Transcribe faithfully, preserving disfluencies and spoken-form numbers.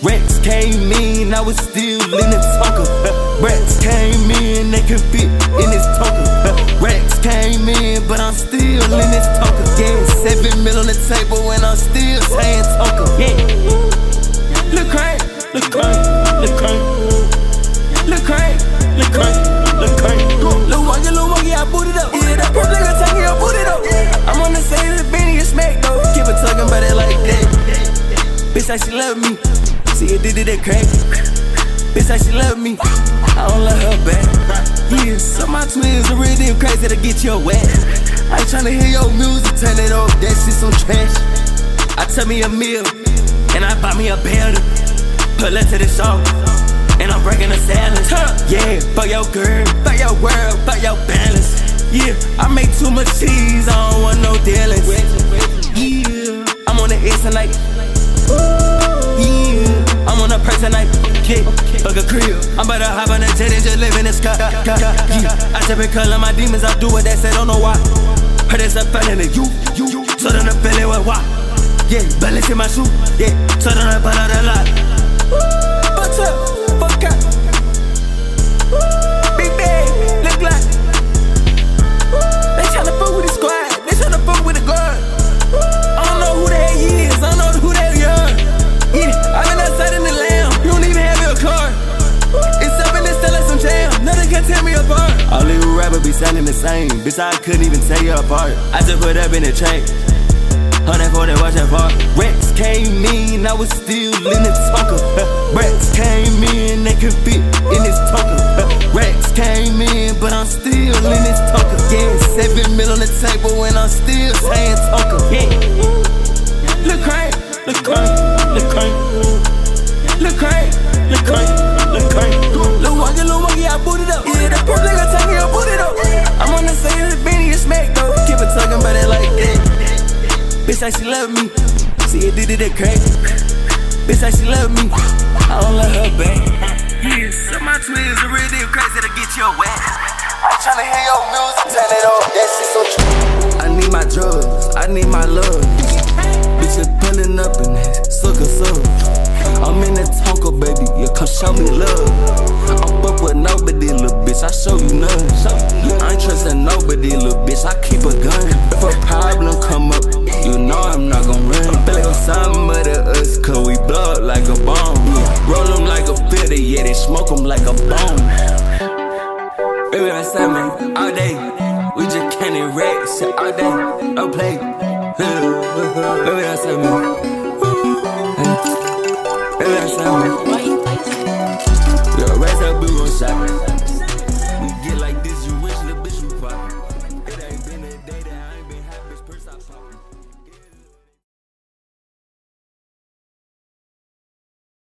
Rex came in, I was still in the Tonka. Rex came in, they could fit in this Tonka. Rex came in, but I'm still in this Tonka. Yeah, seven mil on the table and I'm still saying Tonka. Yeah. Look crank, look crank, look crank. Look crank, look crank, look crank. Lil' Wonky, Lil' Wonky, I boot it up. Yeah, that purple nigga tell me I boot it up. I'm on the side of the Benny and smack though. Keep it talking about it like that. Bitch like she love me. See it did it that crack. Bitch like she love me. I don't love her back. Yeah, some of my twins are really crazy to get your wet. I ain't tryna hear your music, turn it off. That shit some trash. I tell me a meal, and I buy me a building. Pull up to the show, and I'm breaking the silence. Yeah, fuck your girl, fuck your world, fuck your balance. Yeah, I make too much cheese, I don't want no dealings. Yeah, I'm on the X tonight. Yeah, I'm on a person tonight. Yeah, fuck a crib. I'm about to hop on a jet and just live in the sky. Yeah, I just been calling my demons, I do what they say, don't know why. Heard it's a felony, you, you, so don't feel it with why. Yeah, balance in my shoe, yeah, so don't I pull out a lot. Fuck up, fuck up. Big bag, look like. They tryna fuck with the squad, they tryna fuck with the guard. I don't know who the hell he is, I don't know who the hell you are. Yeah, I been outside in the lamb, you don't even have your car. It's up and it's still like some jam, nothing can tear me apart. All these rappers be sounding the same, bitch I couldn't even tell you apart. I just put up in the chain. one forty, watch that far. Rex came in, I was still in the Tonka. Rex came in, they could fit in this Tonka. Rex came in, but I'm still in this Tonka. Yeah, seven mil on the table and I'm still saying Tonka. Yeah. Look crank, look crank, look crank. Look crank, look crank, look crank. Lil' Wonky, Lil' Wonky, I boot it up. Yeah, that purple nigga tell me I boot it up. I'm on the side of the Benny and smack though. Keep it talking about it like that. Bitch like she love me, see it did it that crack. Bitch like she love me, I don't love her back. Yeah, some of my twins are really crazy to get your wet. I ain't tryna hear your music, turn it off, that shit so true. I need my drugs, I need my love. Bitches pulling up in that sucker suck. I'm in that Tonka, baby, yeah, come show me love. I'm fuck with nobody, little bitch, I show you none. I ain't trusting nobody, little bitch, I keep a gun. If a problem come up, you know I'm not gon' run. I feel like I'm something to us, cause we blow up like a bomb. Roll them like a filter, yeah, they smoke them like a bomb. Baby, that's that, man, all day. We just candy racks, all day, no play. Baby, that's that, man. Baby, that's that, man. Yeah, raise up, we gon' shop. We get like this, you wish, little bitch, you pop.